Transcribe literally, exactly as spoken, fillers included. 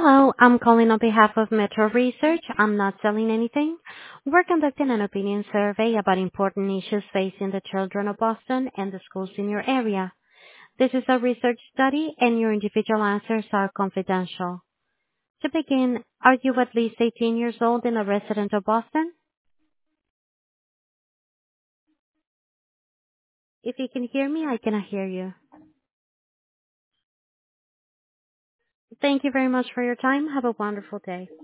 Hello, I'm calling on behalf of Metro Research. I'm not selling anything. We're conducting an opinion survey about important issues facing the children of Boston and the schools in your area. This is a research study and your individual answers are confidential. To begin, are you at least eighteen years old and a resident of Boston? If you can hear me, I cannot hear you. Thank you very much for your time. Have a wonderful day.